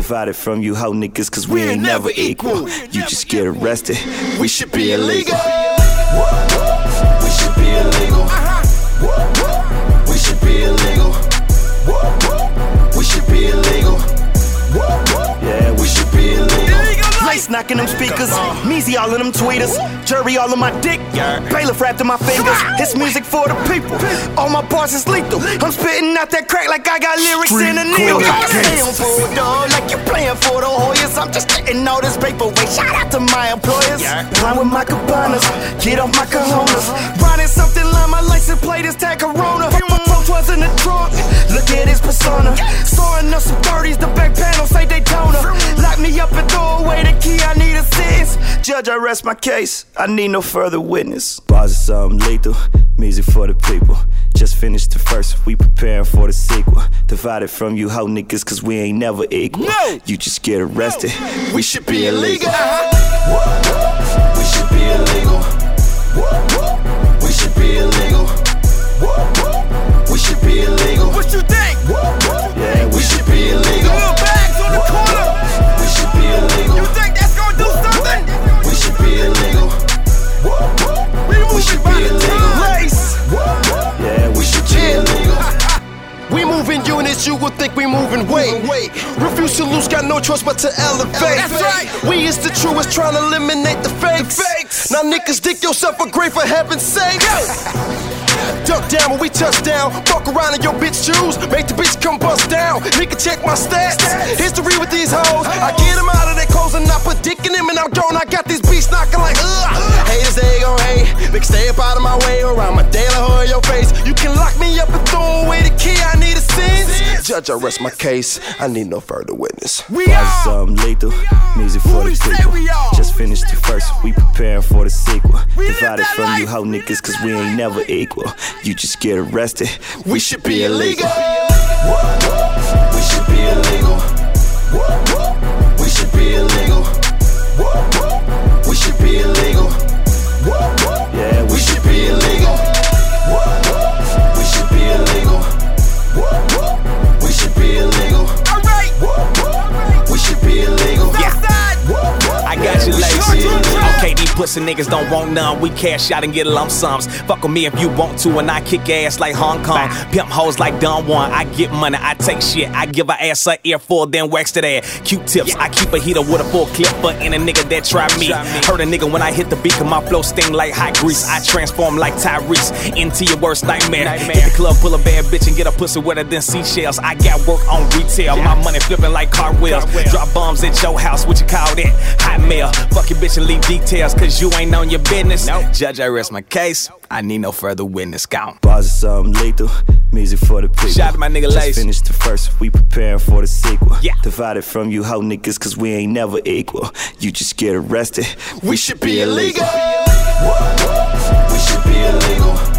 Divided from you hoe niggas, cause we ain't never equal. You just get arrested. We should be illegal. We should be illegal. We should be illegal. We should be illegal. Yeah, we should be illegal. Lace knocking them speakers, Meezy all of them tweeters, Jury all of my dick, bailiff wrapped in my fingers. It's music for the people, all my bars is lethal. I'm spitting out that crack like I got lyrics in a needle. Stay on full dog like you playing for the Hoyas. I'm just getting all this paperweight, shout out to my employers. Blind with my cabanas, get off my cojones. Riding something like my license plate is tag Corona. Folks was in the trunk, look at his persona. Soaring up some 30s, the back panel say Daytona. Lock me up and throw away the key, I need a sentence. Judge, I rest my case, I need no further witness. Bars of something lethal, music for the people. Just finished the first, we preparing for the sequel. Divided from you hoe niggas, cause we ain't never equal. You just get arrested, we should be illegal. We should be illegal. We should be illegal. We should be illegal. What you think? Yeah, we should be illegal. Little bags on the corner. We should be illegal. You think that's gonna do something? We should be illegal. We should be illegal. Yeah, we should be illegal. We moving units, you would think we moving weight. Refuse to lose, got no choice but to elevate. That's right. We is the truest, trying to eliminate the fakes. Now niggas, dig yourself a grave for heaven's sake. Duck down when we touch down. Walk around in your bitch shoes. Make the bitch come bust down. Nigga, check my stats. History with these hoes. I get them out of their clothes and I put dick in them and I'm gone. I got these beats knocking like haters, they gon' hate. Nigga, stay up out of my way or I'm a daily hoe in your face. You can lock me up and throw away the key. I need a sentence. Judge, I rest my case. I need no further witness. We Bars of are. something lethal, music for the people. Just finished the first, we preparing for the sequel. Divided from you hoe niggas, cause we ain't never equal. You just get arrested, we should be illegal. We should be illegal. We should be illegal. We should be illegal. Yeah, we should be illegal. We should be illegal. We should be illegal. Alright. We should be illegal. I got you, Lace. Okay, these pussy niggas don't want none. We cash out and get lump sums. Fuck with me if you want to, and I kick ass like Hong Kong. Pimp hoes like Don Juan. I get money, I take shit. I give her ass a earful, then wax that ass. Q-tips, I keep a heater with a full clip for any nigga that try me. Hurt a nigga when I hit the beat, cause my flow sting like hot grease. I transform like Tyrese into your worst nightmare. Hit the club, pull a bad bitch and get a pussy wetter than seashells. I got work on retail, my money flipping like cartwheels. Drop bombs at your house, what you call that? Hot mail. Fuck your bitch and leave details, cause you ain't on your business. Judge, I rest my case. I need no further witness. Gone. Bars of something lethal, music for the people. Shout out to my nigga Lace. Just finished the first, we preparing for the sequel. Divided from you hoe niggas, cause we ain't never equal. You just get arrested, we should be illegal. We should be illegal.